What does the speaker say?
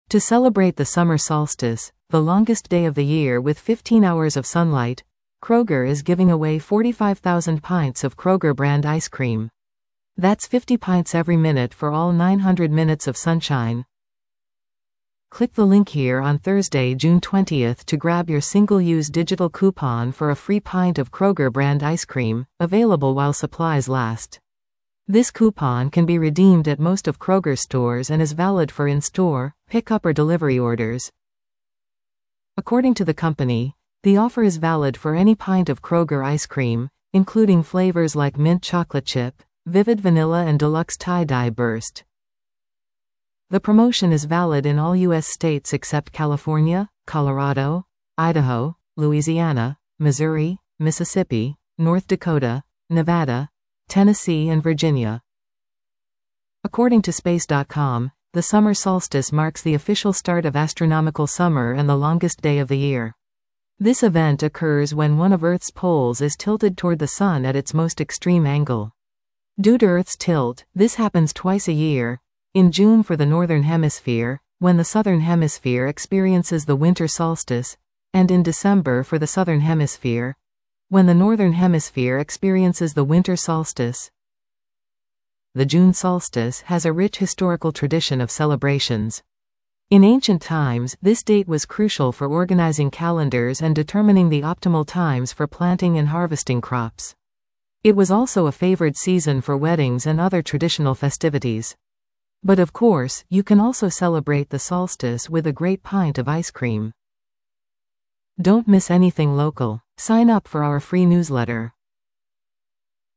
To celebrate the summer solstice, the longest day of the year with 15 hours of sunlight, Kroger is giving away 45,000 pints of Kroger brand ice cream. That's 50 pints every minute for all 900 minutes of sunshine. Click the link here on Thursday, June 20th to grab your single-use digital coupon for a free pint of Kroger brand ice cream, available while supplies last. This coupon can be redeemed at most of Kroger's stores and is valid for in-store, pickup or delivery orders. According to the company, the offer is valid for any pint of Kroger ice cream, including flavors like mint chocolate chip, vivid vanilla and deluxe tie-dye burst. The promotion is valid in all U.S. states except California, Colorado, Idaho, Louisiana, Missouri, Mississippi, North Dakota, Nevada, Tennessee and Virginia. According to Space.com, the summer solstice marks the official start of astronomical summer and the longest day of the year. This event occurs when one of Earth's poles is tilted toward the Sun at its most extreme angle. Due to Earth's tilt, this happens twice a year, in June for the Northern Hemisphere, when the Southern Hemisphere experiences the winter solstice, and in December for the Southern Hemisphere, when the Northern Hemisphere experiences the winter solstice. The June solstice has a rich historical tradition of celebrations. In ancient times, this date was crucial for organizing calendars and determining the optimal times for planting and harvesting crops. It was also a favored season for weddings and other traditional festivities. But of course, you can also celebrate the solstice with a great pint of ice cream. Don't miss anything local. Sign up for our free newsletter.